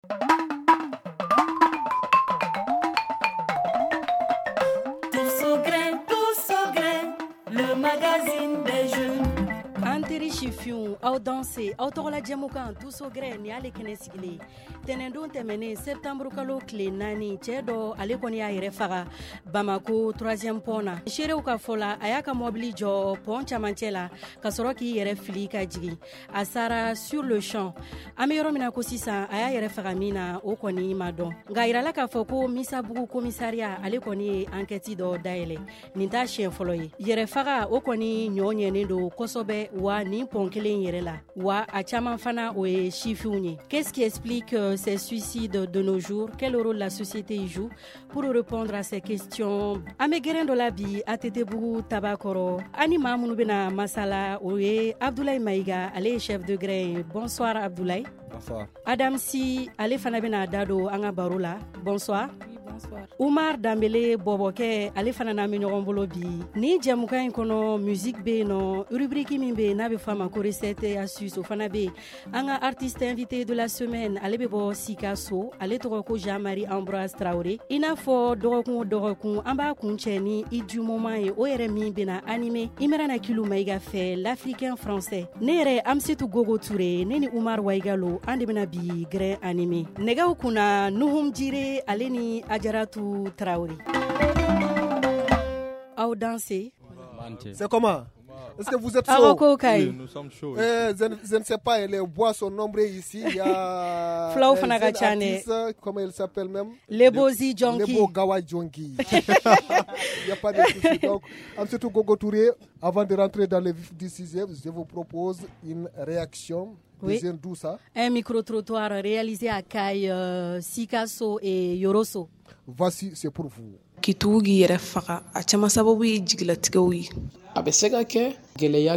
Le magazine des jeunes. Anteri chifion, aw danse, aw tɔgɔla jɛmukan tous au gré ni ale kɛnɛ sigilen. Tɛnɛndon tɛmɛnen septembre kalo tile 4 cɛ dɔ ale kɔni y'a yɛrɛ faga Bamako 3e pont na. Seerew ka fɔ la a y'a ka mɔbili jɔ pont camancɛ la ka sɔrɔ k'i yɛrɛ fili ka jigin. A sara sur le champ. An bɛ yɔrɔ min na ko sisan a y'a yɛrɛ faga min na o kɔni ma dɔn. Nka yirala k'a fɔ ko Misabugu commissariat ale kɔni ye enquête dɔ dayɛlɛ. Nin t'a siɲɛ fɔlɔ ye. Yɛrɛ faga o kɔni ɲɔ ɲɛnen don kosɛbɛ wa nin pont kelen yɛrɛ la wa a caman fana o ye chifiw ye. Qu'est-ce qui explique ces suicides de nos jours? Quel rôle la société y joue? Pour répondre à ces questions, an bɛ gɛrɛn dɔ la bi ATT-bugu tabakɔrɔ ani maa minnu bɛna masala o ye Abdoulaye Maïga ale ye chef de gré. Bonsoir Abdoulaye. Bonsoir. Adam Si ale fana bɛna da don an ka baro la. Bonsoir. Bonsoir. Oumar Dambele Bobokɛ ale fana n'an bɛ ɲɔgɔn bolo bi ni jɛmukan in kɔnɔ musique bɛ yen nɔ rubrique min bɛ yen n'a bɛ fɔ a ma ko recette et astuce o fana bɛ yen an ka artiste invité de la semaine ale bɛ bɔ Sikaso ale tɔgɔ ko Jean-Marie Ambroise Traoré i n'a fɔ dɔgɔkun o dɔgɔkun an b'a kun cɛ ni i du moment ye o yɛrɛ min bɛna animé Imrana Kilu Maïga fɛ l'Africain français ne yɛrɛ Amsetu Gogo Touré ne ni Oumar Waigalo an de bɛna bi grain animé nɛgɛw kunna Nuhum Jire ale ni Adjaratou Traoré. Aw dansez. C'est comment? Est-ce que vous êtes chaud? Oui, nous sommes chauds. Je ne sais pas, les bois sont nombreux ici. Il y a Flau un artiste, comment il s'appelle même? Lebozi Jonki. Lebo Gawa Jonki. Il n'y a pas de souci. Donc, Amsetou Gogo Touré, avant de rentrer dans le vif du sujet, je vous propose une réaction. Oui. D'où ça? Un micro-trottoir réalisé à Kaye, Sikaso et Yoroso. Voici, c'est pour vous. Kitugi yɛrɛ faga a caman sababu ye jigilatigɛw ye. A bɛ se ka kɛ gɛlɛya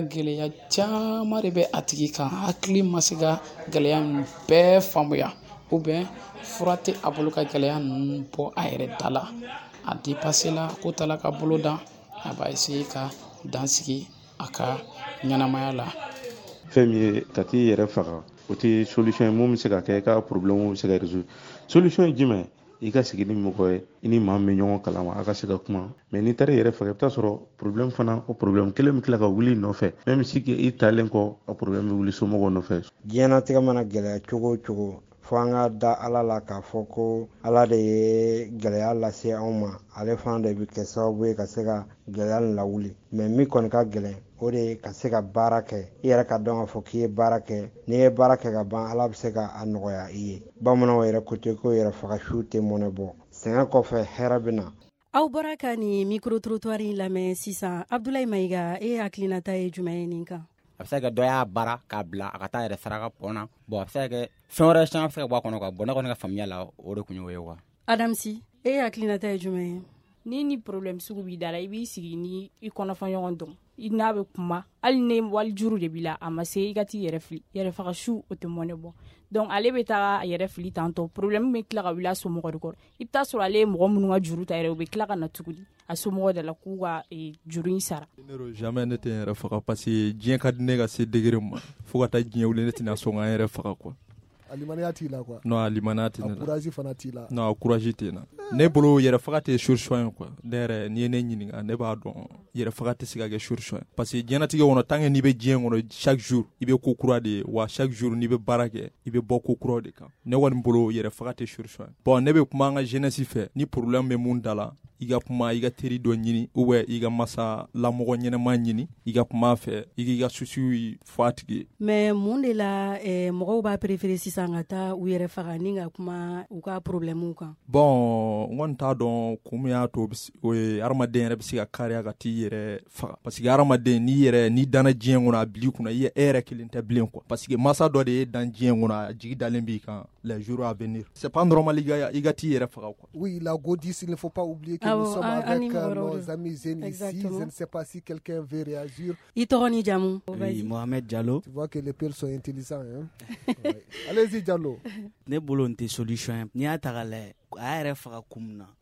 caman de bɛ a tigi kan hakili ma se ka gɛlɛya ninnu bɛɛ faamuya ou bien fura tɛ a bolo ka gɛlɛya ninnu bɔ a yɛrɛ da la a dépassé la ko tala ka bolo dan a b'a essayer ka dansigi a ka ɲɛnamaya la. Fɛn min ye ka t'i yɛrɛ faga o tɛ solution ye mun bɛ se ka kɛ i ka problème bɛ se ka résoudre. Solution ye jumɛn? I ka sigi ni mɔgɔ ye i ni maa min bɛ ɲɔgɔn kalama a ka se ka kuma mais n'i taara i yɛrɛ faga i bɛ taa sɔrɔ problème fana o problème kelen bɛ tila ka wuli i nɔfɛ même si i talen kɔ o problème bɛ wuli somɔgɔw nɔfɛ. Diɲɛnatigɛ mana gɛlɛya cogo o cogo fo an ka da Ala la k'a fɔ ko Ala de ye gɛlɛya lase anw ma ale fana de bɛ kɛ sababu ye ka se ka gɛlɛya nin lawuli mais min kɔni ka gɛlɛn o de ye ka se ka baara kɛ i yɛrɛ ka dɔn k'a fɔ k'i ye baara kɛ n'i ye baara kɛ ka ban Ala bɛ se ka a nɔgɔya i ye bamananw yɛrɛ ko ten ko yɛrɛ faga su tɛ mɔnɛ bɔ sɛgɛn kɔfɛ hɛrɛ bɛ na. Aw bɔra ka nin micro-trottoir in lamɛn sisan Abdoulaye Maïga e hakilinata ye jumɛn ye nin kan? A bɛ se ka kɛ dɔ y'a baara k'a bila a ka taa yɛrɛ saraka pɔn na bon a bɛ se ka kɛ fɛn wɛrɛ caman bɛ se ka bɔ a kɔnɔ quoi bon ne kɔni ka faamuya la o de kun y'o ye quoi. Adamsi e hakilinata ye jumɛn ye? Ni problème sugu b'i da la i b'i sigi ni i kɔnɔfɔ ɲɔgɔn dɔn i n'a bɛ kuma hali ni wali juru de b'i la a ma se i ka t'i yɛrɛ fili yɛrɛ faga su o tɛ mɔnɛ bɔ donc ale bɛ taa a yɛrɛ fili tantɔ problème bɛ tila ka wuli a somɔgɔ de kɔrɔ i bɛ taa sɔrɔ ale ye mɔgɔ minnu ka juru ta yɛrɛ u bɛ tila ka na tuguni a somɔgɔ de la k'u ka juru in sara. Jamais ne tɛ n yɛrɛ faga parce que diɲɛ ka di ne ka se degré ma fo ka taa diɲɛ wuli ne tɛna sɔn ka n yɛrɛ faga quoi. Alimaniya t'i la quoi. Non alimaniya tɛ ne la. Courage fana t'i la. Non courage tɛ n na. Ne bolo yɛrɛ faga tɛ solution ye quoi. Ne yɛrɛ n'i ye ne ɲininka ne b'a dɔn yɛrɛ faga tɛ se ka kɛ solution ye parce que diɲɛnatigɛ kɔnɔ tant que n'i bɛ diɲɛ kɔnɔ chaque jour i bɛ ko kura de ye wa chaque jour n'i bɛ baara kɛ i bɛ bɔ ko kuraw de kan. Ne kɔni bolo yɛrɛ faga tɛ solution ye. Bon ne bɛ kuma an ka jeunesse fɛ ni problème bɛ mun da la i ka kuma i ka teri dɔ ɲini ou bien i ka masa lamɔgɔ ɲɛnama ɲini i ka kuma fɛ i k'i ka soucis fɔ a tigi ye. Mais mun de la mɔgɔw b'a préférer sisan ka taa u yɛrɛ faga ni ka kuma u ka problèmew kan? Bon n kɔni t'a dɔn kun min y'a to o ye hadamaden yɛrɛ bɛ se ka kariya ka t'i yɛrɛ faga parce que hadamaden n'i danna diɲɛ kɔnɔ a bil'i kunna i yɛrɛ kelen tɛ bilen quoi parce que masa dɔ de ye dan diɲɛ kɔnɔ a jigi dalen b'i kan les jours à venir c'est pas normal i ka t'i yɛrɛ faga quoi. Oui, il a dit il ne faut pas oublier que nous sommes avec nos amis jeunes ici. Je ne sais pas si quelqu'un veut réagir. I tɔgɔ ni jamu? Oui, Mohamed Diallo. Tu vois que les pères sont intelligents. Hein? Ouais. Allez-y Diallo. Ne bolo n tɛ solution ye n'i y'a ta k'a lajɛ a yɛrɛ faga kun min na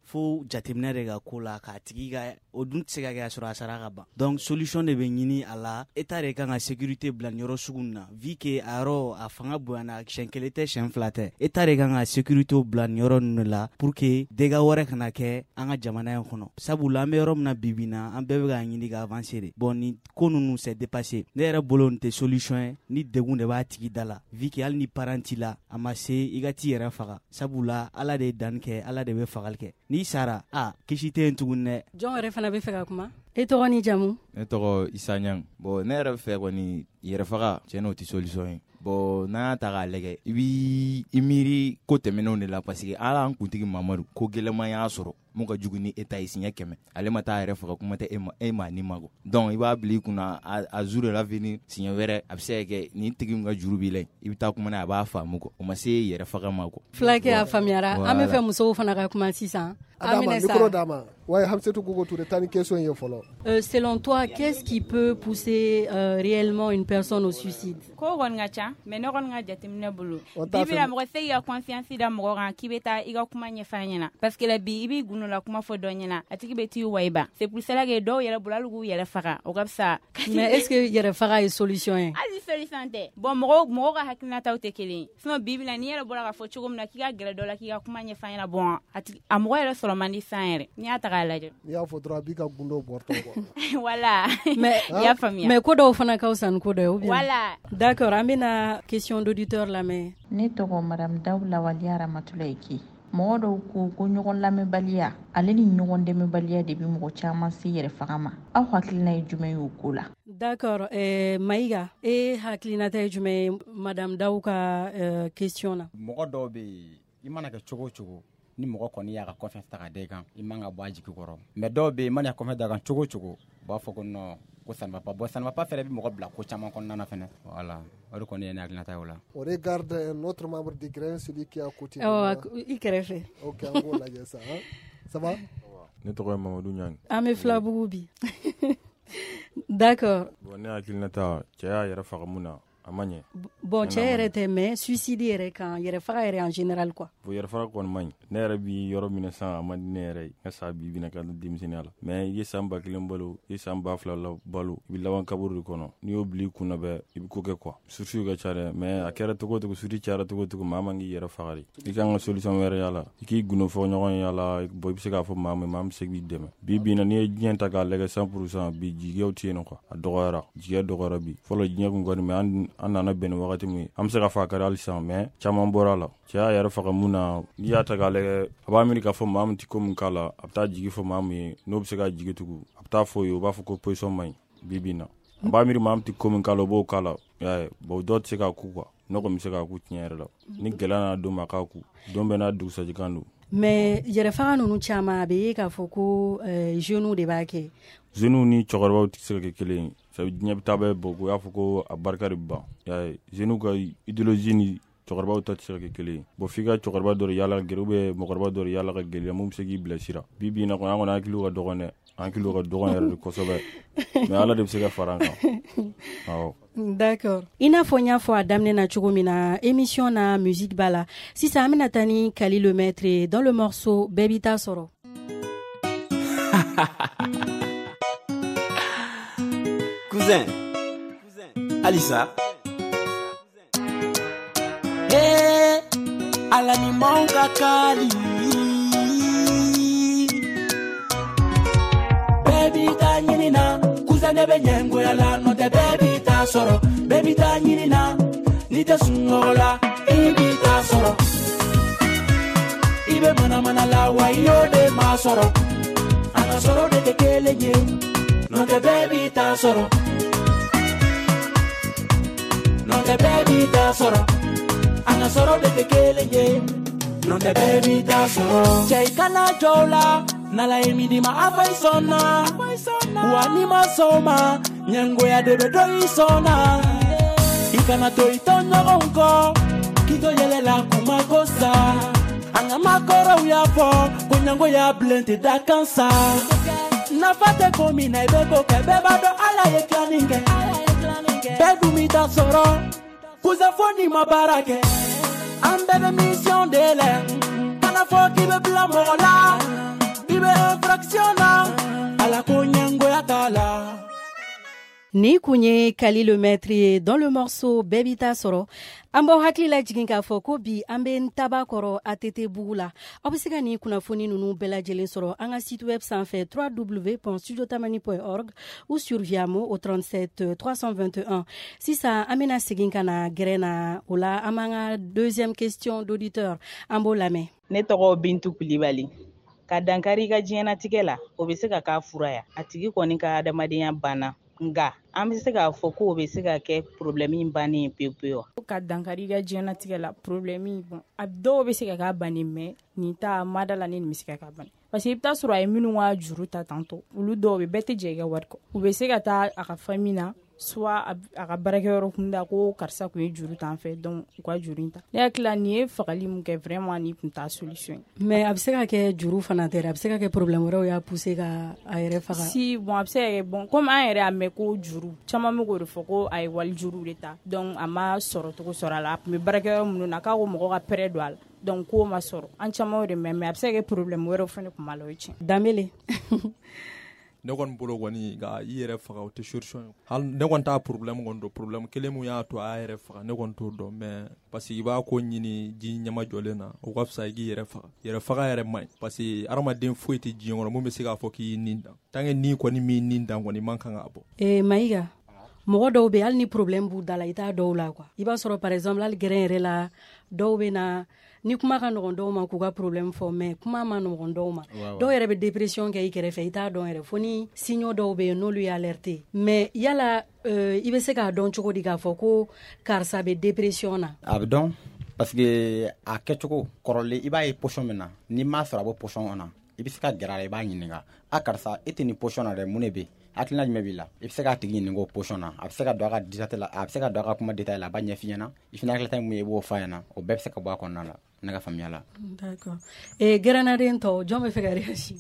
fo jateminɛ de ka ko la k'a tigi ka o dun tɛ se ka kɛ a sɔrɔ a sara ka ban donc solution de bɛ ɲini a la état de kan ka sécurité bila nin yɔrɔ sugu nin na vu que a yɔrɔ a fanga bonyana siɲɛ kelen tɛ siɲɛ fila tɛ état de kan ka sécurité bila nin yɔrɔ ninnu la pour que dégâts wɛrɛ kana kɛ an ka jamana in kɔnɔ sabula an bɛ yɔrɔ min na bibi na an bɛɛ bɛ k'a ɲini ka avancer de bon ni ko ninnu c'est dépassé ne yɛrɛ bolo nin tɛ solution ye ni degun de b'a tigi da la vu que hali ni parent t'i la a ma se i ka t'i yɛrɛ faga sabula ala de ye danni kɛ ala de bɛ fagali kɛ n'i sara kisi tɛ yen tuguni dɛ jɔn yɛrɛ fana bɛ fɛ ka kuma e tɔgɔ ni jamu ne tɔgɔ Isa Ɲang bon ne yɛrɛ fɛ kɔni yɛrɛ faga tiɲɛ na o tɛ solution ye bon n'an y'a ta k'a lajɛ i b'i miiri ko tɛmɛnenw de la parce que ala an kuntigi Mamadu ko gɛlɛman y'a sɔrɔ mun ka jugu ni État ye siɲɛ 100 ale ma taa yɛrɛ faga kuma tɛ e ma ni ma donc i b'a bila i kunna a jour de l'avenir siɲɛ wɛrɛ a bɛ se ka kɛ nin tigi min ka juru b'i la i bɛ taa kuma na a b'a faamu kɔ o ma se yɛrɛ faga ma kɔ fulakɛ a faamuyara an bɛ fɛ musow fana ka kuma sisan micro d'ama ouais Hamsetou Gogo Touré tani question ye fɔlɔ selon toi qu'est-ce qui peut pousser réellement une personne au suicide ko kɔni ka ca mais ne kɔni ka jateminɛ bolo bibi la mɔgɔ se i ka confiance da mɔgɔ kan k'i bɛ taa i ka kuma ɲɛfɔ a ɲɛna parce que la bi i b'i gunu la kuma fɔ dɔ ɲɛna a tigi bɛ t'i wayiba c'est pour cela que dɔw yɛrɛ bolo hali k'u yɛrɛ faga o ka fisa mais est-ce que yɛrɛ faga ye solution ye hali solution tɛ bon mɔgɔw ka hakilinataw tɛ kelen ye sinon bibi la n'i yɛrɛ bɔra k'a fɔ cogo min na k'i ka gɛrɛ dɔ la k'i ka kuma ɲɛfɔ a ɲɛna bon a mɔgɔ yɛrɛ sɔrɔ man di san yɛrɛ n'i y'a ta k'a lajɛ n'i y'a fɔ dɔrɔn a b'i ka gundo bɔtɔ quoi voilà mais i y'a faamuya mais ko dɔw fana ka fisa ni ko dɔ ye ou bien voilà d'accord an bɛna question d'auditeur lamɛn ne tɔgɔ madame Dawula Waliya Ramatulaye Ki mɔgɔ dɔw ko ɲɔgɔn lamɛnbaliya ale ni ɲɔgɔn dɛmɛbaliya de bi mɔgɔ caman se yɛrɛ faga ma aw hakilina ye jumɛn y'o ko la d'accord Maïga e hakilinata ye jumɛn ye madame Dawu ka question na mɔgɔ dɔw bɛ yen i mana kɛ cogo o cogo ni mɔgɔ kɔni y'a ka confiance ta ka da i kan i man ka bɔ a jigi kɔrɔ mais dɔw bɛ yen i mana ya confiance da kan cogo o cogo u b'a fɔ ko non ko ça ne va pas bon ça ne va pas fɛnɛ bɛ mɔgɔ bila ko caman kɔnɔna na fɛnɛ voilà o de kɔni ye ne hakilinata ye o la on regarde un autre membre du grain celui qui est à côté i kɛrɛfɛ ok an b'o lajɛ sa ça va ne tɔgɔ ye Mamadou Ɲang an bɛ filabugu bi d'accord bon ne hakilinata cɛ y'a yɛrɛ faga mun na a ma ɲɛ bon cɛ yɛrɛ tɛ mais suicide yɛrɛ kan yɛrɛ faga yɛrɛ en général quoi bon yɛrɛ faga kɔni ma ɲi ne yɛrɛ bi yɔrɔ minɛ san a ma di ne yɛrɛ ye n ka sa bi bina ka denmisɛnniya la mais i ye san 1000 balo i ye san 2000 la balo i bɛ laban kaburu de kɔnɔ n'i y'o bila i kunna bɛɛ i bɛ ko kɛ quoi surtout ka ca dɛ mais a kɛra togo togo surtout cayara togo togo maa man k'i yɛrɛ faga de i kan ka solution wɛrɛ y'a la i k'i gundo fɔ ɲɔgɔn ye a la bon i bɛ se k'a fɔ maa min maa min bɛ se k'i dɛmɛ bi bi na n'i ye diɲɛ ta k'a lajɛ 100% bi jigiyaw tɛ yen nɔ quoi a dɔgɔyara jigiya dɔgɔyara bi fɔlɔ diɲɛ kun kɔni mais an nana bɛn wagati min an bɛ se ka fɔ a kɛra hali sisan mais caman bɔra a la cɛ y'a yɛrɛ faga mun na n'i y'a ta k'a lajɛ a b'a miiri k'a fɔ maa min tɛ ko min k'a la a bɛ taa jigi fɔ maa min ye n'o bɛ se ka jigi tugun a bɛ taa fɔ o ye o b'a fɔ ko position man ɲi bi bi na a b'a miiri maa min tɛ ko min k'a la o b'o k'a la y'a ye bon dɔw tɛ se k'a ku quoi ne kɔni bɛ se k'a ku tiɲɛ yɛrɛ la ni gɛlɛya nana don ma k'a ku don bɛɛ n'a dugusɛjikan don mais yɛrɛ faga ninnu caman a bɛ ye k'a fɔ ko jeunes de b'a kɛ jeunes ni cɛkɔrɔbaw tɛ se ka kɛ kelen ye sabu diɲɛ bɛ taa bɛɛ bɔ ko y'a fɔ ko a barika de ban y'a ye jeunes ka idéologie ni cɛkɔrɔbaw ta tɛ se ka kɛ kelen ye bon f'i ka cɛkɔrɔba dɔ de yaala ka gɛrɛ ou bien mɔgɔkɔrɔba dɔ de yaala ka gɛlɛya mun bɛ se k'i bilasira bi bi in na kɔni an kɔni hakiliw ka dɔgɔn dɛ an hakiliw ka dɔgɔn yɛrɛ de kosɛbɛ mais ala de bɛ se ka fara an kan awɔ d'accord i n'a fɔ n y'a fɔ a daminɛ na cogo min na émission na musique b'a la sisan an bɛna taa ni Kali le maître dans le morceau bɛɛ b'i ta sɔrɔ cousin Alisa hey ala ni mauka kali baby ta nyini na cousin de benyengo yala no te baby ta soro baby ta nyini na ni te sungola baby ta soro ibe mana la wa yo de ma soro ana soro de te kelenye no te baby ta soro no te baby ta soro ana soro de te kelenye no te baby ta soro chei kana jola na la emidi ma afaisona wani ma soma nyango ya debe do isona ikana to itono onko kito yele la kumakosa anga makoro ya fo kunyango ya blente da kansa na fate komi na ibeko kebeba do ala ye klaninge bedu mi ta soro kuza foni mabarake ambe de mission de le kana fo ki be bla mola Ni kunye Kali le maître dans le morceau Baby Ta Soro. Ambo hakli la jigin ka fɔ ko bi an bɛ ntaba kɔrɔ ATT bugu la. Aw bɛ se ka ni kunnafoni ninnu bɛɛ lajɛlen sɔrɔ an ka site web sanfɛ www.studiotamani.org ou sur Viamo au 37 321. Sisan an bɛna segin ka na gɛrɛ na o la an b'an ka deuxième question d'auditeur an b'o lamɛn. Ne tɔgɔ Bintu Kulibali. Ka dankari ka diɲɛnatigɛ la o bɛ se ka k'a fura ya a tigi kɔni ka adamadenya banna nga an bɛ se k'a fɔ ko o bɛ se ka kɛ problème bannen pewu-pewu. Ka dankari ka diɲɛnatigɛ la problème bon a dɔw bɛ se ka k'a bannen mais nin ta mada la ni nin bɛ se ka k'a bannen parce que i bɛ taa sɔrɔ a ye minnu ka juru ta tantôt olu dɔw bɛ bɛɛ tɛ jɛ i ka wari kɔ u bɛ se ka taa a ka famille na soit a ka baarakɛyɔrɔ kun da ko karisa kun ye juru t'an fɛ donc u ka juru in ta ne hakili la nin ye fagali mun kɛ vraiment ni kun t'a solution ye. Mais a bɛ se ka kɛ juru fana tɛ a bɛ se ka kɛ problème wɛrɛw y'a pousser ka a yɛrɛ faga. Si bon a bɛ se ka kɛ bon comme an yɛrɛ y'a mɛn ko juru caman bɛ k'o de fɔ ko a ye wali juru de ta donc a ma sɔrɔ cogo sɔrɔ a la a tun bɛ baarakɛyɔrɔ minnu na k'a ko mɔgɔ ka pɛrɛ don a la donc k'o ma sɔrɔ an caman y'o de mɛn mais a bɛ se ka kɛ problème wɛrɛw fana tun b'a la o ye tiɲɛ. Danbele. Ne kɔni bolo kɔni ka i yɛrɛ faga o tɛ solution ye hali ne kɔni t'a problème kɔni dɔn problème kelen mun y'a to a yɛrɛ faga ne kɔni t'o dɔn mais parce que i b'a ko ɲini ji ɲɛma jɔlen na o ka fisa i k'i yɛrɛ faga yɛrɛ man ɲi parce que hadamaden foyi tɛ diɲɛ kɔnɔ mun bɛ se k'a fɔ k'i nin dan tant que ni kɔni m'i nin dan kɔni man kan k'a bɔ. Mayiga mɔgɔ dɔw bɛ hali ni problème b'u da la i t'a dɔw la quoi i b'a sɔrɔ par exemple hali gɛrɛn yɛrɛ la dɔw bɛ na ni kuma ka nɔgɔn dɔw ma k'u ka problème fɔ mais kuma ma nɔgɔn dɔw ma dɔw yɛrɛ bɛ dépression kɛ i kɛrɛfɛ i t'a dɔn yɛrɛ fo ni signaux dɔw bɛ yen n'olu ye alerté mais yala i bɛ se k'a dɔn cogo di k'a fɔ ko karisa bɛ dépression na. A bɛ dɔn parce que a kɛcogo kɔrɔlen i b'a ye position min na n'i m'a sɔrɔ a bɔ position kɔnɔ i bɛ se ka gɛrɛ a la i b'a ɲininka a karisa e tɛ nin position na dɛ mun de bɛ yen hakilina jumɛn b'i la i bɛ se k'a tigi ɲininka o position na a bɛ se ka don a ka disate la a bɛ se ka don a ka kuma détail la a b'a ɲɛf'i ɲɛna i fana hakilita ye mun ye i b'o f'a ɲɛna o bɛɛ bɛ se ka bɔ a kɔnɔna la ne ka faamuya la. D'accord gɛrɛnaden tɔ jɔn bɛ fɛ ka réagir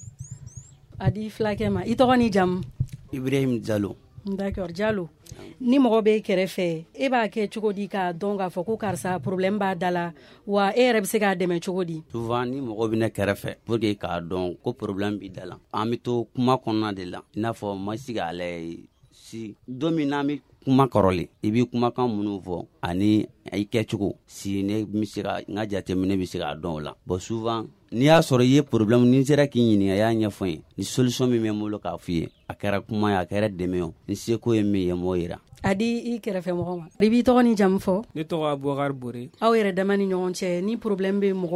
a di filakɛ ma i tɔgɔ ni jamu. Ibrahim Diallo. D'accord Diallo ni mɔgɔ bɛ kɛrɛfɛ e b'a kɛ cogo di k'a dɔn k'a fɔ ko karisa problème b'a da la wa e yɛrɛ bɛ se k'a dɛmɛ cogo di. Souvent ni mɔgɔ bɛ ne kɛrɛfɛ pour que k'a dɔn ko problème b'i da la an bɛ to kuma kɔnɔna de la i n'a fɔ ma se k'a lajɛ si don min n'an bɛ kuma kɔrɔlen i bɛ kumakan minnu fɔ ani i kɛcogo si ne bɛ se ka n ka jateminɛ bɛ se k'a dɔn o la bon souvent n'i y'a sɔrɔ i ye problème ni sera k'i ɲininka i y'a ɲɛfɔ n ye ni solution min bɛ n bolo k'a f'i ye a kɛra kuma ye a kɛra dɛmɛ ye ni seko ye min ye m'o yira. a di i kɛrɛfɛ mɔgɔ ma i b'i tɔgɔ ni jamu fɔ. Ne tɔgɔ Abubakar Bore. Aw yɛrɛ dama ni ɲɔgɔn cɛ ni problème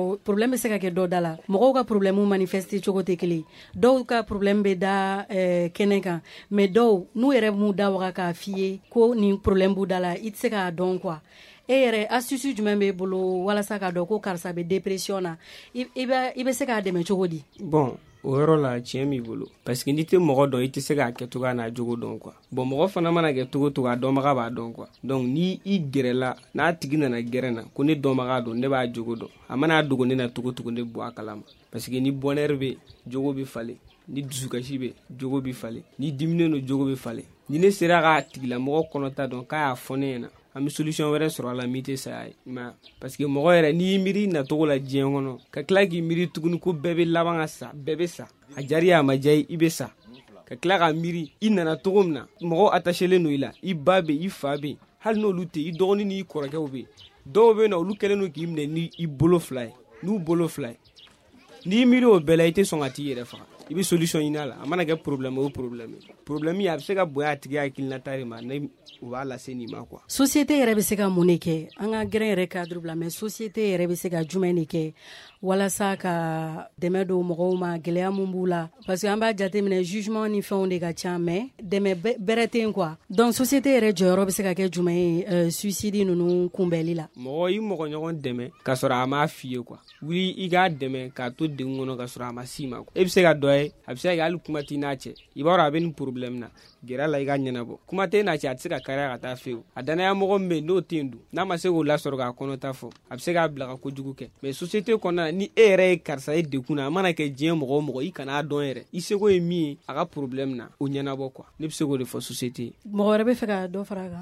bɛ se ka kɛ dɔ da la mɔgɔw ka problème manifester cogo tɛ kelen dɔw ka problème bɛ da kɛnɛ kan mais dɔw n'u yɛrɛ m'u da waga k'a f'i ye ko nin problème b'u da la i tɛ se k'a dɔn quoi e yɛrɛ astuce jumɛn b'i bolo walasa k'a dɔn ko karisa bɛ dépression na i bɛ se k'a dɛmɛ cogo di. Bon o yɔrɔ la tiɲɛ b'i bolo parce que n'i tɛ mɔgɔ dɔn i tɛ se k'a kɛ cogoya n'a jogo dɔn quoi bon mɔgɔ fana mana kɛ cogo cogo a dɔnbaga b'a dɔn quoi donc ni i gɛrɛla n'a tigi nana gɛrɛ na ko ne dɔnbaga dɔn ne b'a jogo dɔn a mana dogo ne na cogo cogo ne bɔ a kalama parce que ni bonheur bɛ jogo bɛ falen ni dusukasi bɛ jogo bɛ falen ni diminen don jogo bɛ falen ni ne sera k'a tigilamɔgɔ kɔnɔta dɔn k'a y'a fɔ ne ɲɛna an bɛ solution wɛrɛ sɔrɔ a la min tɛ saya ye mais parce que mɔgɔ yɛrɛ n'i y'i miiri nacogo la diɲɛ kɔnɔ ka tila k'i miiri tuguni ko bɛɛ bɛ laban ka sa bɛɛ bɛ sa a jari a ma diya i bɛ sa ka tila ka miiri i nana cogo min na mɔgɔ attachelen don i la i ba bɛ i fa bɛ hali n'olu tɛ i dɔgɔnin ni i kɔrɔkɛw bɛ dɔw bɛ na olu kɛlen don k'i minɛ ni i bolo fila ye n'u bolo fila ye n'i miiri o bɛɛ la i tɛ sɔn ka t'i yɛrɛ faga i bɛ solution ɲini a la a mana kɛ problème o problème ye a bɛ se ka bonya a tigi hakilinata de ma ne u b'a lase nin ma quoi. Société yɛrɛ bɛ se ka mun de kɛ an ka gɛrɛn yɛrɛ cadre bila mais société yɛrɛ bɛ se ka jumɛn de kɛ walasa ka dɛmɛ don mɔgɔw ma gɛlɛya mun b'u la parce que an b'a jateminɛ jugement ni fɛnw de ka ca mais dɛmɛ bɛrɛ tɛ quoi donc société yɛrɛ jɔyɔrɔ bɛ se ka kɛ jumɛn ye suicide ninnu kunbɛli la. Mɔgɔ i mɔgɔ ɲɔgɔn dɛmɛ k'a sɔrɔ a m'a f'i ye quoi wuli i k'a dɛmɛ k'a to degun kɔnɔ k'a sɔrɔ a ma s'i ma e bɛ se ka dɔ ye a bɛ se ka kɛ hali kuma t'i n'a cɛ i b'a dɔn a bɛ nin problème na gɛrɛ la i ka ɲɛnabɔ kuma tɛ n'a cɛ a tɛ se ka kariya ka taa fewu a danaya mɔgɔ min bɛ yen n'o tɛ yen dun n'a ma se k'o lasɔrɔ k'a kɔnɔta fɔ a bɛ se k'a bila ka kojugu kɛ mais société kɔnɔna ni e yɛrɛ ye karisa ye dekun na a mana kɛ diɲɛ mɔgɔ o mɔgɔ i kan'a dɔn yɛrɛ i seko ye min ye a ka problème na o ɲɛnabɔ quoi ne bɛ se k'o de fɔ société. Mɔgɔ wɛrɛ bɛ fɛ ka dɔ fara a kan.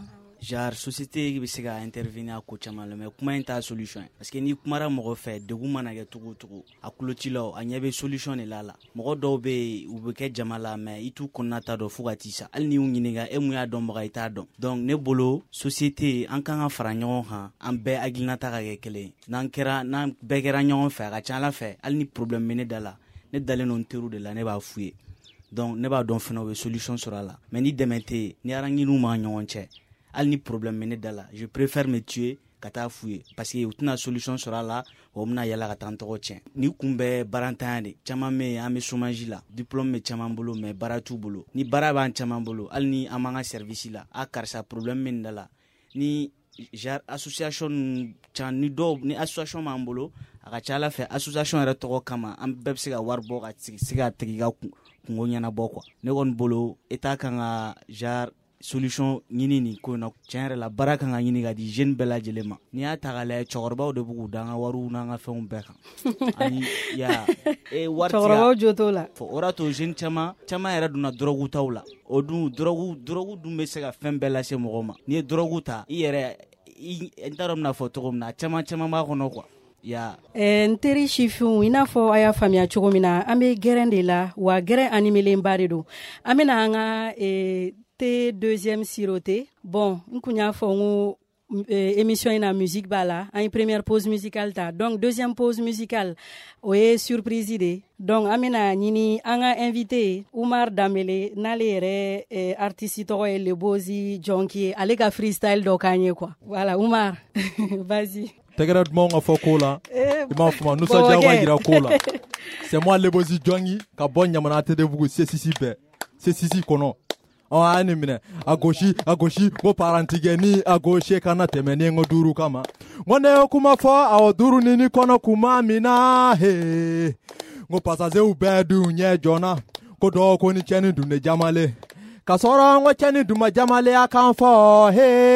genre société bɛ se ka intervenir a ko caman la mais kuma in t'a solution ye parce que ni kumara mɔgɔ fɛ degun mana kɛ cogo o cogo a kulocilaw a ɲɛ bɛ solution de la mɔgɔ dɔw bɛ yen u bɛ kɛ jama la mais i t'u kɔnɔna ta dɔn fo ka t'i sa hali n'i y'u ɲininka e mun y'a dɔnbaga i t'a dɔn donc ne bolo société an kan ka fara ɲɔgɔn kan an bɛɛ hakilinata ka kɛ kelen ye n'an bɛɛ kɛra ɲɔgɔn fɛ a ka ca ala fɛ hali ni problème bɛ ne da la ne dalen don n teriw de la ne b'a f'u ye donc ne b'a dɔn fana u bɛ solution sɔrɔ a la mais ni dɛmɛ tɛ yen ni araɲiniw m'an ɲɔgɔn cɛ hali ni problème bɛ ne da la je préfère me tuer ka taa f'u ye parce que u tɛna solution sɔrɔ a la o bɛna yala ka taa n tɔgɔ tiɲɛ ni kun bɛ barantanya de caman bɛ yen an bɛ chômage la diplôme bɛ caman bolo mais baara t'u bolo ni baara b'an caman bolo hali ni an b'an ka service la a karisa problème bɛ nin da la ni genre association can ni association b'an bolo a ka ca ala fɛ association yɛrɛ tɔgɔ kama an bɛɛ bɛ se ka wari bɔ ka se ka tigi ka kungo ɲɛnabɔ quoi ne kɔni bolo état kan ka genre solution ɲini nin ko in na tiɲɛ yɛrɛ la baara kan ka ɲini ka di jeune bɛɛ lajɛlen ma n'i y'a ta k'a lajɛ cɛkɔrɔbaw de b'u da an ka wariw n'an ka fɛnw bɛɛ kan ani wari cɛkɔrɔbaw jo t'o la o de y'a to jeune caman yɛrɛ donna drogue taw la o dun drogue dun bɛ se ka fɛn bɛɛ lase mɔgɔ ma n'i ye drogue ta i yɛrɛ n t'a dɔn bɛna fɔ cogo min na caman b'a kɔnɔ quoi n teri sifinw i n'a fɔ a y'a faamuya cogo min na an bɛ gɛrɛn de la wa gɛrɛn animelenba de don an bɛna an ka te deuxième siroté bon n kun y'a fɔ n ko émission in na musique b'a la an ye première pause musicale ta donc deuxième pause musicale o ye surprise de donc an bɛna ɲini an ka invité Umar Dambele n'ale yɛrɛ artiste tɔgɔ ye Lebozi Jonki ye ale ka freestyle dɔ k'an ye quoi voilà Umar vas-y. tɛgɛrɛ dumanw ka fɔ ko la i m'a fɔ nusaja wa jira ko la c'est moi Lebozi Jonki ka bɔ ɲamana Tedebugu C6 kɔnɔ a ni minɛ a gosi ko parantigɛ ni a goshe kana tɛmɛ ni n ko duuru kama n ko ne ye kuma fɔ a o duuru ni kɔnɔ kuma min na he n ko pasazew bɛɛ dun ɲɛ jɔnna ko dɔw ko ni cɛni dun de jamale ka sɔrɔ n ko cɛni dun ma jamale a kan fɔ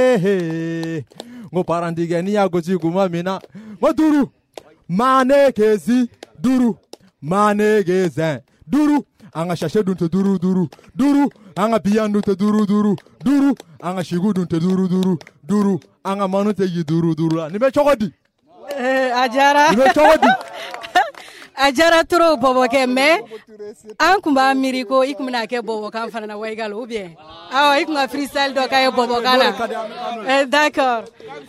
he n ko parantigɛ ni a gosi kuma min na n ko duuru mane kezi duuru mane gezɛn duuru an ka sashe dun tɛ duuru an ka biyan dun tɛ duuru an ka sigu dun tɛ duuru an ka manu tɛ yi duuru la nin bɛ cogo di a diyara nin bɛ cogo di a diyara trop bɔbɔkɛ mais an kun b'a miiri ko i kun bɛna kɛ bɔbɔkan fana na Waigal ou bien awɔ i kun ka freestyle dɔ k'a ye bɔbɔkan na d'accord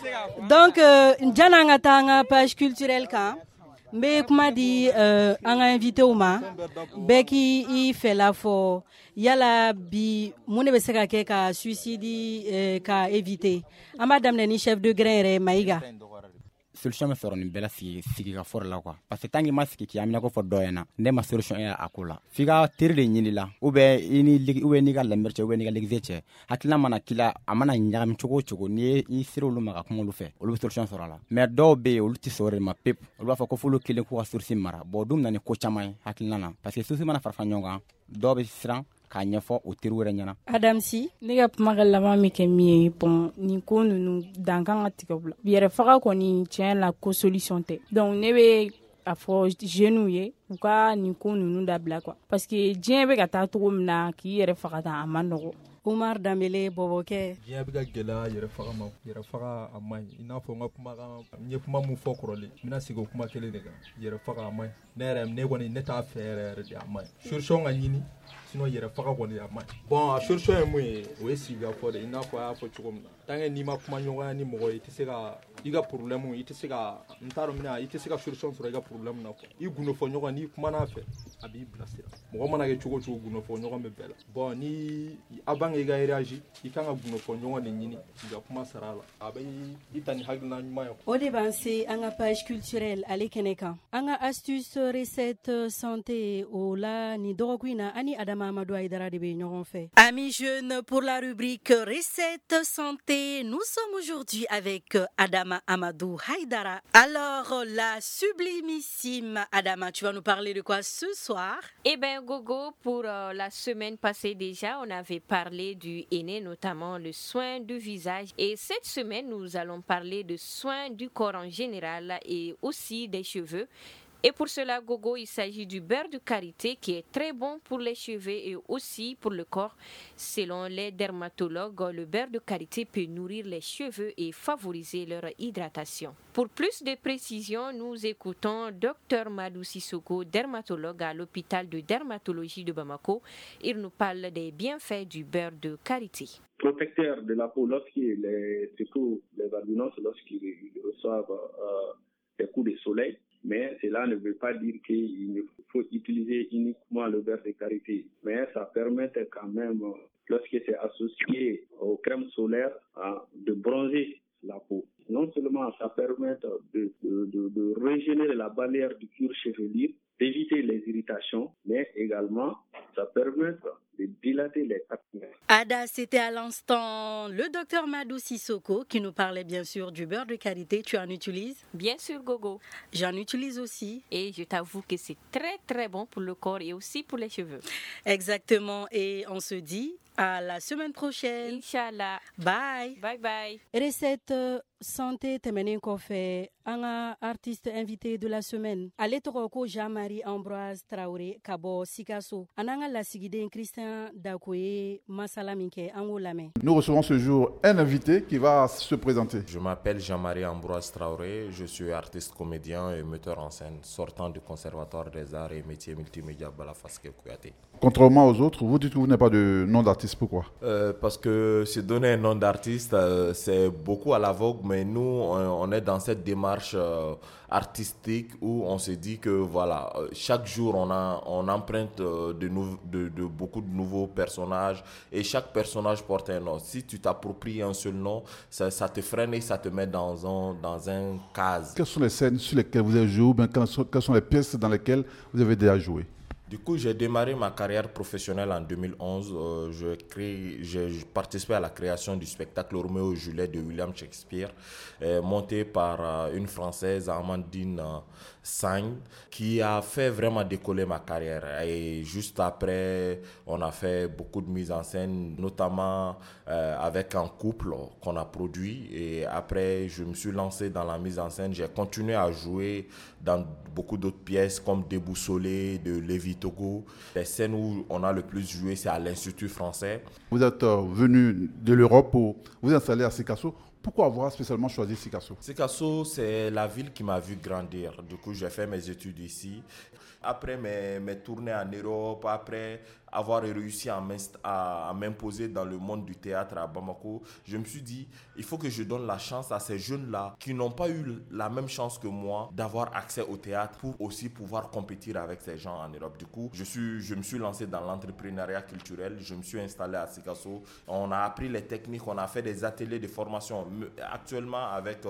donc janni an ka taa an ka page culturelle kan n bɛ kuma di an ka invité ma bɛɛ k'i fɛla fɔ yala bi mun de bɛ se ka kɛ ka suicide ka éviter an b'a daminɛ ni chef de grain yɛrɛ Mayiga. solution bɛ sɔrɔ nin bɛɛ la sigi ka fɔrɔ la quoi parce que tant que ma sigi k'i amina ko fɔ dɔ ɲɛna ne ma solution ye a ko la f'i ka teri de ɲini la ou bien n'i ka lamɛri cɛ ou bien n'i ka l'église cɛ hakilina mana k'i la a mana ɲagami cogo o cogo n'i i sera olu ma ka kuma olu fɛ olu bɛ solution sɔrɔ a la mais dɔw bɛ yen olu tɛ sɔn o de ma pepu olu b'a fɔ ko f'olu kelen k'u ka source mara bon o dun na ni ko caman ye hakilina na parce que source mana fara fara ɲɔgɔn kan dɔw bɛ siran k'a ɲɛfɔ o teriw yɛrɛ ɲɛna. Adamsi ne ka kuma ka laban min kɛ min ye bon nin ko ninnu dan kan ka tigɛ bila yɛrɛ faga kɔni tiɲɛ la ko solution tɛ donc ne bɛ a fɔ jeunes ye u ka nin ko ninnu dabila quoi parce que diɲɛ bɛ ka taa cogo min na k'i yɛrɛ faga tan a ma nɔgɔ. Umar Dambele bɔbɔkɛ diɲɛ bɛ ka gɛlɛya yɛrɛ faga a man ɲi i n'a fɔ n ka kumakan n ye kuma mun fɔ kɔrɔlen n bɛna segin o kuma kelen de kan yɛrɛ faga a man ɲi ne kɔni ne t'a fɛ yɛrɛ de a man ɲi solution ka ɲini sinon yɛrɛ faga kɔni a man ɲi bon a solution ye mun ye o ye sigikafɔ de i n'a fɔ a y'a fɔ cogo min na tant que n'i ma kuma ɲɔgɔnya ni mɔgɔ ye i tɛ se ka i ka problème i tɛ se ka n t'a dɔn mina i tɛ se ka solution sɔrɔ i ka problème na quoi i gunnofɔ ɲɔgɔn n'i kumana a fɛ a b'i bilasira mɔgɔ mana kɛ cogo o cogo gunnofɔ ɲɔgɔn bɛ bɛɛ la bon ni avant i ka réagir i kan ka gunnofɔ ɲɔgɔn de ɲini i ka kuma sara a la a bɛ i ta ni hakilina ɲuman ye. O de b'an se an ka page culturelle ale kɛnɛ kan an ka astuce recette santé o la ni dɔgɔkun in na ani Adama Amadou Aïdara de bɛ ɲɔgɔn fɛ. Amis jeunes, pour la rubrique recette santé, nous sommes aujourd'hui avec Adama Amadou Haïdara. Alors, la sublimissime Adama, tu vas nous parler de quoi ce soir? Eh bien, Gogo, pour la semaine passée déjà, on avait parlé du henné, notamment le soin du visage. Et cette semaine, nous allons parler de soins du corps en général et aussi des cheveux. Et pour cela, Gogo, il s'agit du beurre de karité qui est très bon pour les cheveux et aussi pour le corps. Selon les dermatologues, le beurre de karité peut nourrir les cheveux et favoriser leur hydratation. Pour plus de précisions, nous écoutons Dr Madou Sissoko, dermatologue à l'hôpital de dermatologie de Bamako. Il nous parle des bienfaits du beurre de karité. Protecteur de la peau surtout les albinos lorsqu'ils reçoivent des coups de soleil. Mais cela ne veut pas dire qu'il faut utiliser uniquement le beurre de karité. Mais ça permet quand même, lorsque c'est associé aux crèmes solaires, de bronzer la peau. Non seulement ça permet de régénérer la barrière du cuir chevelu, d'éviter les irritations, mais également ça permet de dilater les capillaires. Ada, c'était à l'instant le docteur Madou Sissoko qui nous parlait bien sûr du beurre de karité. Tu en utilises? Bien sûr, Gogo. J'en utilise aussi. Et je t'avoue que c'est très très bon pour le corps et aussi pour les cheveux. Exactement. Et on se dit à la semaine prochaine. Inch'Allah. Bye. Bye bye. Recette santé tɛmɛnen kɔfɛ an ka artiste invité de la semaine ale tɔgɔ ko Jean-Marie Ambroise Traoré ka bɔ Sikaso an ka lasigiden Christian Dako ye masala min kɛ an k'o lamɛn. Nous recevons ce jour un invité qui va se présenter. Je m'appelle Jean-Marie Ambroise Traoré, je suis artiste comédien et metteur en scène sortant du Conservatoire des Arts et Métiers Multimédia Balafaske Kouyaté. Contrairement aux autres, vous dites que vous n'avez pas de nom d'artiste, pourquoi? Parce que se donner un nom d'artiste, c'est beaucoup à la vogue, mais nous, on est dans cette démarche artistique où on se dit que voilà, chaque jour, on emprunte de beaucoup de nouveaux personnages et chaque personnage porte un nom. Si tu t'appropries un seul nom, ça te freine et ça te met dans un case. Quelles sont les scènes sur lesquelles vous avez joué ou bien quelles sont les pièces dans lesquelles vous avez déjà joué? Du coup, j'ai démarré ma carrière professionnelle en 2011. J'ai participé à la création du spectacle Roméo et Juliette de William Shakespeare, monté par une Française, Amandine Sagne, qui a fait vraiment décoller ma carrière. Et juste après, on a fait beaucoup de mises en scène, notamment avec un couple qu'on a produit. Et après, je me suis lancé dans la mise en scène. J'ai continué à jouer dans beaucoup d'autres pièces comme Déboussolé de Lévi Togo. Les scènes où on a le plus joué, c'est à l'Institut français. Vous êtes venu de l'Europe pour vous installer à Sikasso. Pourquoi avoir spécialement choisi Sikasso? Sikasso, c'est la ville qui m'a vu grandir. Du coup, j'ai fait mes études ici. Après mes tournées en Europe, après avoir réussi à m'imposer dans le monde du théâtre à Bamako, je me suis dit, il faut que je donne la chance à ces jeunes-là qui n'ont pas eu la même chance que moi d'avoir accès au théâtre pour aussi pouvoir compétir avec ces gens en Europe. Du coup, je me suis lancé dans l'entrepreneuriat culturel, je me suis installé à Sikasso. On a appris les techniques, on a fait des ateliers de formation. Actuellement, avec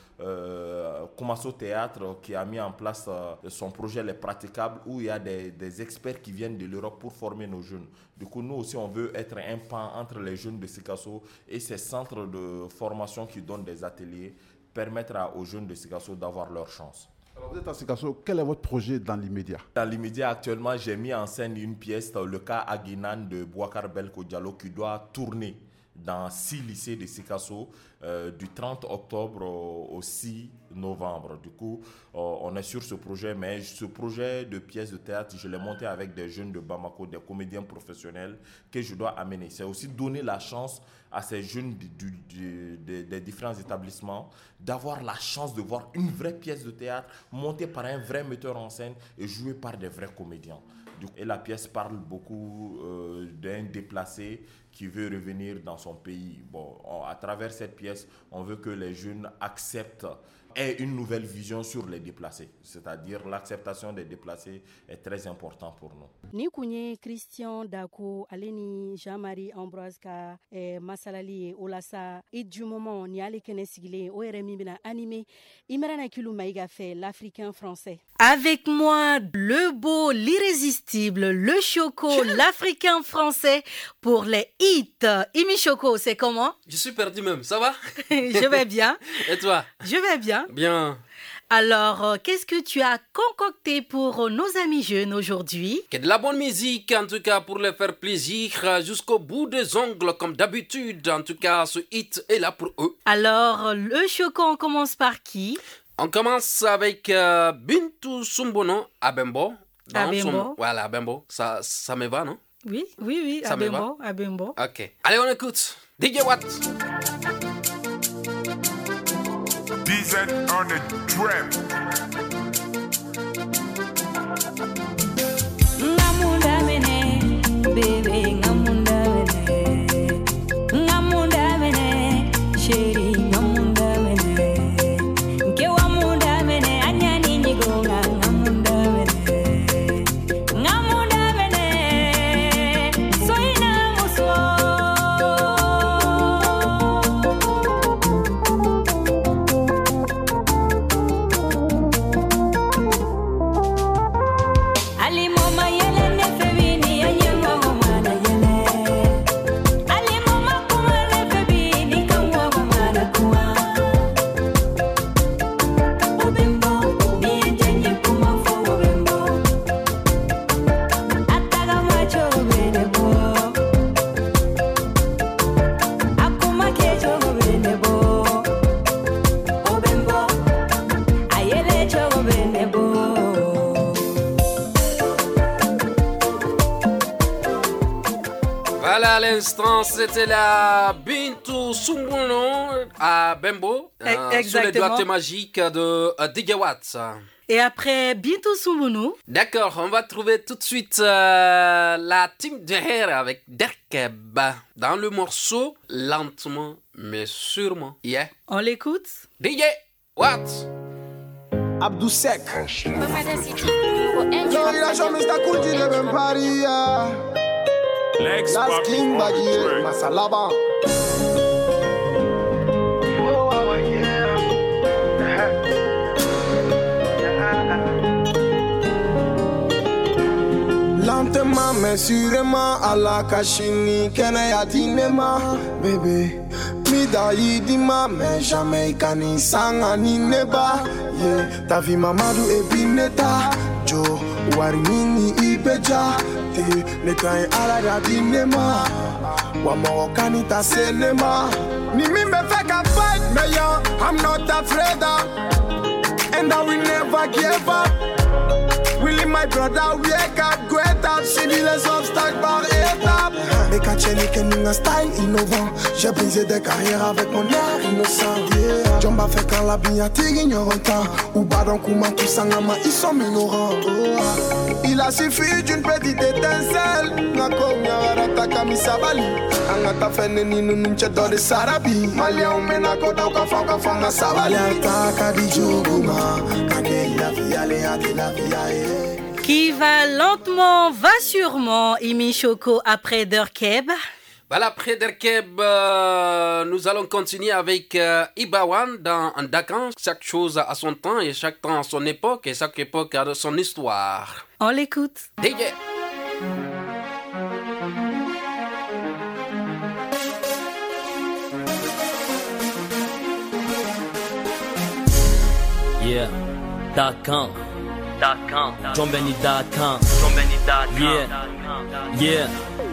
Kumaso Théâtre qui a mis en place son projet Les Praticables, où il y a des experts qui viennent de l'Europe pour former nos jeunes. Du coup, nous aussi, on veut être un pan entre les jeunes de Sikasso et ces centres de formation qui donnent des ateliers, permettre aux jeunes de Sikasso d'avoir leur chance. Alors vous êtes à Sikasso, quel est votre projet dans l'immédiat? Dans l'immédiat, actuellement, j'ai mis en scène une pièce, le cas Aguinan de Bouakar Belko Diallo, qui doit tourner dans 6 lycées de Sikasso du 30 octobre au 6 novembre. Du coup, on est sur ce projet, mais ce projet de pièce de théâtre, je l'ai monté avec des jeunes de Bamako, des comédiens professionnels que je dois amener. C'est aussi donner la chance à ces jeunes des différents établissements d'avoir la chance de voir une vraie pièce de théâtre montée par un vrai metteur en scène et jouée par des vrais comédiens. Et la pièce parle beaucoup d'un déplacé qui veut revenir dans son pays. Bon, à travers cette pièce, on veut que les jeunes acceptent et une nouvelle vision sur les déplacés. C'est-à-dire l'acceptation des déplacés est très important pour nous. Ni kunye Christian Dako aleni Jean-Marie Ambroise ka masalali olasa et du moment ni ale kene sigile o eremi bina animé imerana kilu maiga fait l'Africain français. Avec moi le beau, l'irrésistible, le Choco, l'Africain français pour les hits. Imi Choco, c'est comment? Je suis perdu même, ça va? Je vais bien. Et toi? Je vais bien. Bien. Alors, qu'est-ce que tu as concocté pour nos amis jeunes aujourd'hui? Que de la bonne musique, en tout cas, pour les faire plaisir jusqu'au bout des ongles, comme d'habitude. En tout cas, ce hit est là pour eux. Alors, le Choco, on commence par qui? On commence avec Bintou Sumbono Abembo. Voilà, Abembo. Ça me va, non? Oui, Abembo. Ok. Allez, on écoute. DJ Watt. DZ on the trap. Ngamunda mene, baby, ngamunda mene. Ngamunda mene, chérie, ngamunda mene. Nkewa munda mene, anyani nigonga ngamunda mene. Ngamunda mene, soina muso. Ali mama yele ne febini anye mama na yele. Ali mama kuma ne febini kamwa mama na kuma. Obembo ni enjenye kuma fo obembo. Ataga macho benebo. Akuma kecho benebo. Obembo ayele cho benebo. Voilà, à l'instant, c'était la Bintou Sumbono à Bembo. Sur les doigts magiques de DJ Watts. Et après Bintou Sumbono. D'accord, on va trouver tout de suite la team de Hair avec Derkeb dans le morceau Lentement mais sûrement. Yeah. On l'écoute. DJ Watts. Abdou Sek. L'origination Mr. Cool qui ne même pas rire. Last King Badie, Masalaba. Lentement mais sûrement à la cachini Kenya dinema bébé Mida yidima mais jamais kani sanga ni neba yeah. Ta vie mamadou et bineta Jo warinini ibeja Te netain ala da dinema Wamo kanita senema Ni mi me fake a fight me yo I'm not afraid And I will never give up Really my brother wake up great up Subi les obstacles par étapes Meka Chenny Keninga style innovant J'ai brisé des carrières avec mon air innocent yeah. Jomba fait quand la binya tig ignorantant Ou badon kouman tout sangama ils sont minorants oh. Il a suffi d'une petite étincelle Nako nyarata kamisabali Angata fene ni nunche do de sarabi Malia umena kodo kafanga fanga sabali Yata kadi juguma Kage la vie ale ate la vie Qui va lentement, va sûrement, Imi Choco après Derkeb. Voilà, après Derkeb, nous allons continuer avec Ibawan dans Dakan. Chaque chose a son temps et chaque temps a son époque et chaque époque a son histoire. On l'écoute. DJ. Yeah, Dakan. John Benny Dakan. Yeah.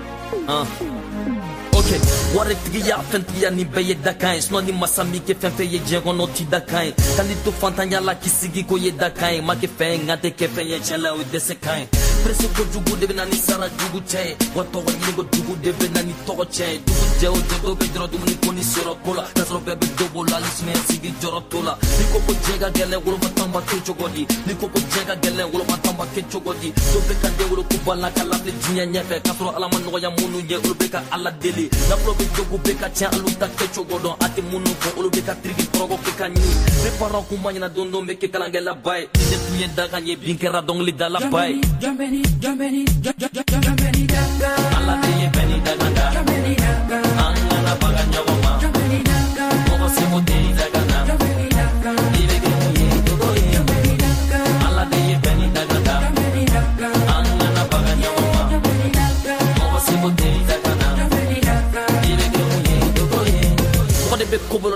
Okay, wari tigiya fentiya ni beye Dakan. Sno ni masami ke fenfe ye jegono ti Dakan. Kandi to fantanya la kisigi ko ye Dakan. Ma ke fe ngate ke fe ye chela u desekan. Preso ko jugu de benani sara jugu che. Wato wa nigo jugu de benani to che. Jugu je o jodo be dro dum ni koni soro kola. Tasro be be dobo la lisme sigi joro tola. Niko ko jega gele wuro matamba ke chogodi. Niko ko jega gele wuro matamba ke chogodi. Do be ka de wuro kubala kala de jinya nyefe. Kasro ala man no ya munu ye wuro be ka ala deli. Na pro be dogo be ka chen alu ta ke chogodon. Ate munu ko wuro be ka trigi progo ke ka ni. Be paro kumanya na dondo me ke kala gela bay. Ide tuye daga ye binkera dong li dala bay. Jumbeni daga. Ala tiye beni daga da. Jumbeni daga. Angana baga nyogoma. Jumbeni daga. Mogo semo teni daga na. Jumbeni daga. Ibe ke muye togo ye. Jumbeni daga. Ala tiye beni daga da. Jumbeni daga. Angana baga nyogoma. Jumbeni daga. Mogo semo teni daga na. Jumbeni daga. Ibe ke muye togo ye. Kode be kobolo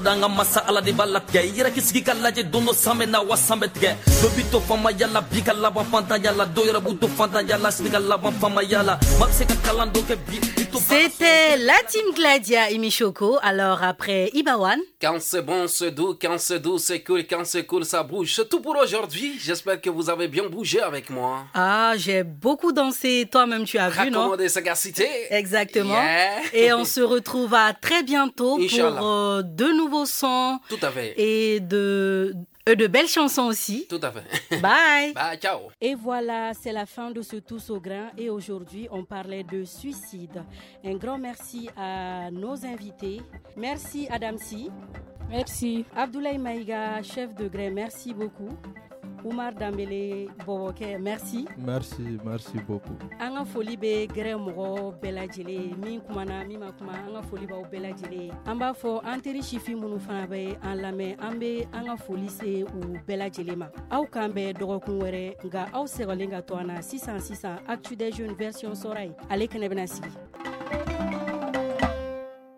danga masa ala de bala tigɛ i yɛrɛ k'i sigi ka lajɛ don dɔ san bɛ na wa san bɛ tigɛ dɔ bi to fama yala bi ka laban fantan yala dɔw yɛrɛ b'u to fantan yala sini ka laban fama yala ma bɛ se ka kalan dɔ kɛ bi. C'était la team Gladia et Michoko. Alors après Ibawan. Quand c'est bon, c'est doux. Quand c'est doux, c'est cool. Quand c'est cool, ça bouge. C'est tout pour aujourd'hui. J'espère que vous avez bien bougé avec moi. Ah, j'ai beaucoup dansé. Toi-même, tu as vu, non? Raccommoder sagacité. Exactement. Yeah. Et on se retrouve à très bientôt Inch'Allah. pour de nouveaux sons. Tout à fait. Et de belles chansons aussi. Tout à fait. Bye. Bye, ciao. Et voilà, c'est la fin de ce Tous au grain. Et aujourd'hui, on parlait de suicide. Un grand merci à nos invités. Merci Adamsi. Merci. Abdoulaye Maïga, chef de grain, merci beaucoup. Oumar Dambele Boboke, merci. Merci beaucoup. Anga foli be grain mogo belajele min kumana min ma kuma anga foli ba belajele. Amba fo anteri chifi munu fana be an lamɛn an be anga foli se u belajele ma. Aw kan bɛ dɔgɔkun wɛrɛ nga aw sɛgɛlen ka to an na sisan Actu des Jeunes version Sorai ale kɛnɛ bɛna sigi.